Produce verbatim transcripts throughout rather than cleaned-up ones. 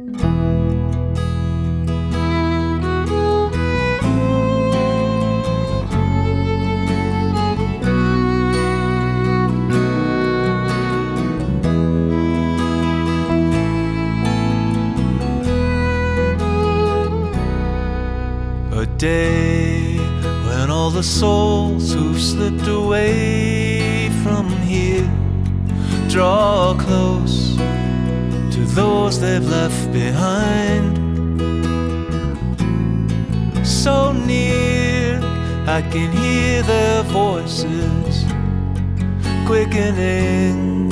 A day when all the souls who've slipped away from here draw close to those they've left behind. So near, I can hear their voices quickening,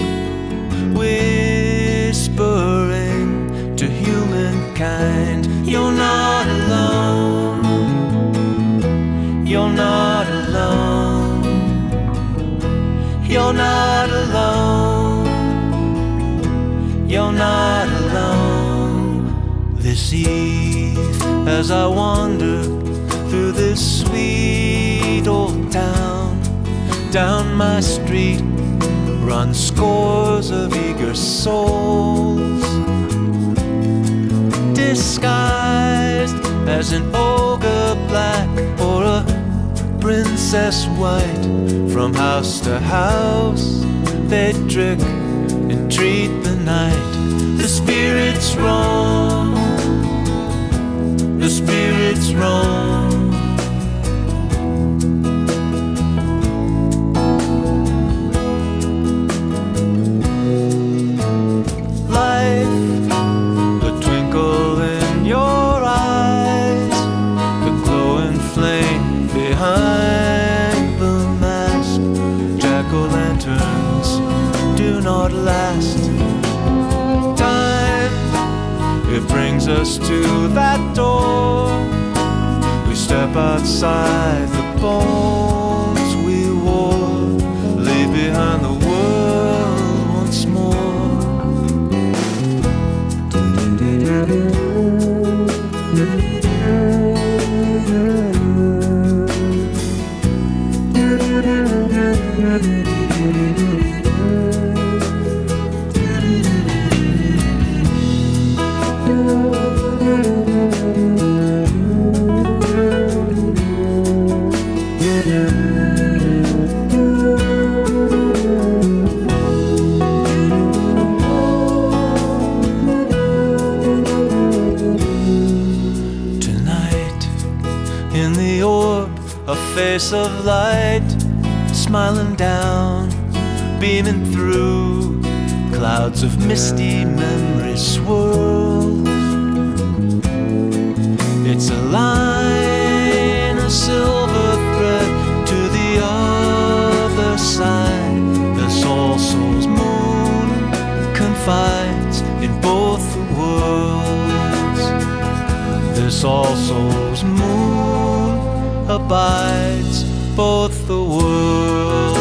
whispering to humankind. You're not alone. You're not alone. You're not alone. You're not alone. This eve, as I wander through this sweet old town, down my street run scores of eager souls, disguised as an ogre black or a princess white. From house to house they trick and treat the night. The spirits roam, the spirits roam. Life, a twinkle in your eyes, the glowing flame behind the mask. Jack-o'-lanterns do not last. Time, it brings us to that door. We step outside the bones we wore, leave behind the world once more. In the orb, a face of light, smiling down, beaming through clouds of misty memory swirls. It's a line, a silver thread to the other side. The All Souls moon confides in both the worlds. This All Souls moon abides both the worlds.